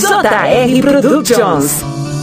JR Productions.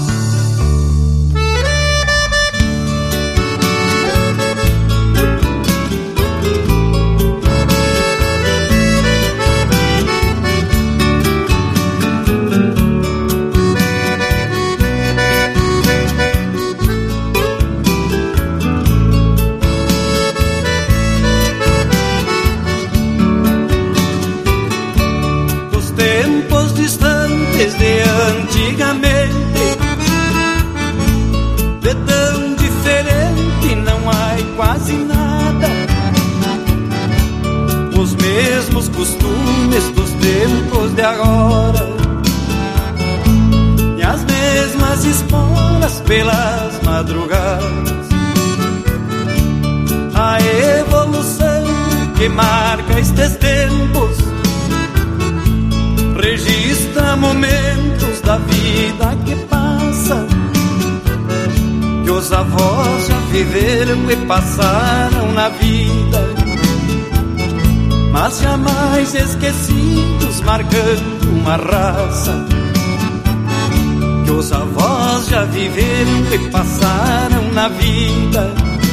Costumes dos tempos de agora, e as mesmas esporas pelas madrugadas. A evolução que marca estes tempos registra momentos da vida que passa, que os avós já viveram e passaram na vida, mas jamais esquecidos, marcando uma raça, que os avós já viveram e passaram na vida,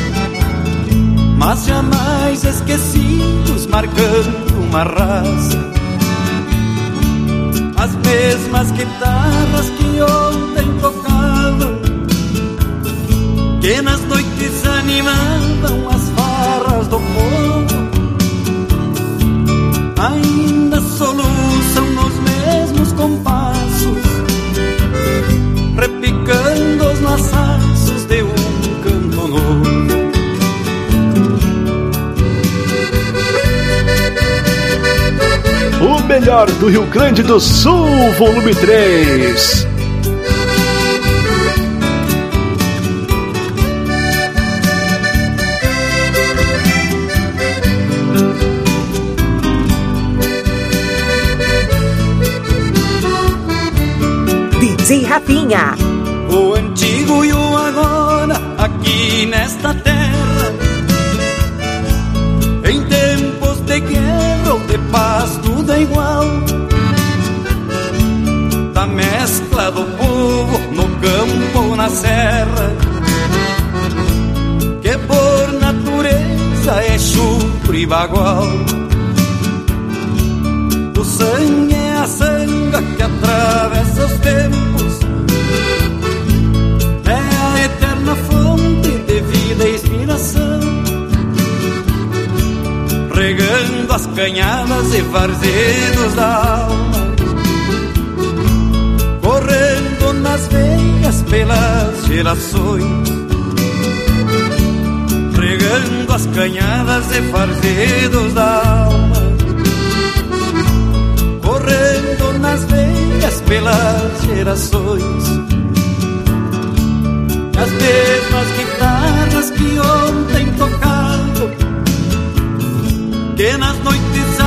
mas jamais esquecidos, marcando uma raça. As mesmas guitarras que ontem tocavam, que nas noites animavam as farras do povo, ainda soluçam nos mesmos compassos, repicando os laços de um canto novo. O melhor do Rio Grande do Sul, volume 3. DJ Rafinha. O antigo e o agora, aqui nesta terra, em tempos de guerra ou de paz, tudo é igual. Da mescla do povo no campo ou na serra, que por natureza é chucro e bagual. O sangue é a sanga que atravessa os tempos, é a eterna fonte de vida e inspiração, regando as canhadas e varzedos da alma, correndo nas veias pelas gerações, regando as canhadas e varzedos da alma, correndo nas veias pelas gerações. As mesmas guitarras que ontem tocavam, que nas noites